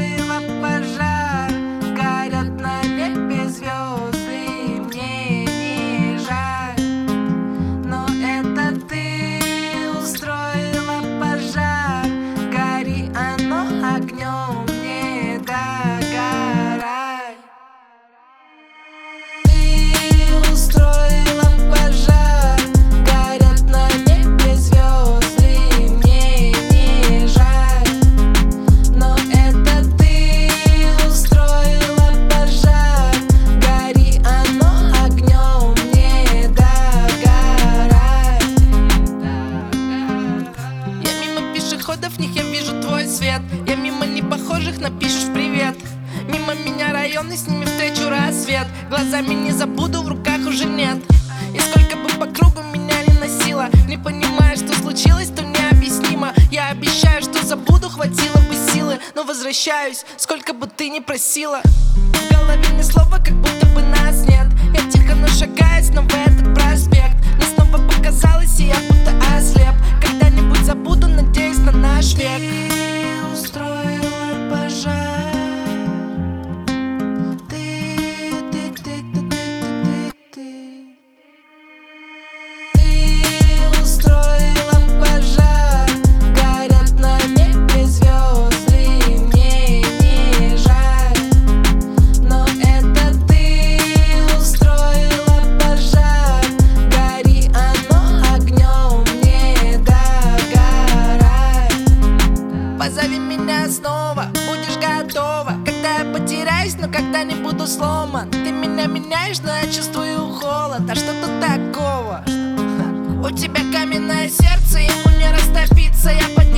устроила пожар, горят на небе звезды, мне не жаль. Но это ты устроила пожар, гори оно огнем, не догорай. Ты устроила пожар, горят на небе звезды, мне не жаль. Но это ты устроила пожар, гори оно огнем, не догорай. Я мимо пешеходов, в них я вижу твой свет. Я мимо непохожих напишешь привет. Мимо меня районы, с ними встречу рассвет. Глазами не забуду, в руках уже нет. И сколько бы по кругу меня не носило, не понимая, что случилось, то необъяснимо. Я обещаю, что забуду, хватило бы силы, но возвращаюсь, сколько бы ты ни просила. В голове ни слова, как будто бы нас нет. Я тихо, но шагаю снова в этот проспект. Мне снова показалось, и я будто ослеп. Когда-нибудь забуду, надеюсь на наш век. Ты устроила пожар. Позови меня снова, будешь готова, когда я потеряюсь, но когда не буду сломан. Ты меня меняешь, но я чувствую холод. А что тут такого? У тебя каменное сердце, ему не растопиться. Я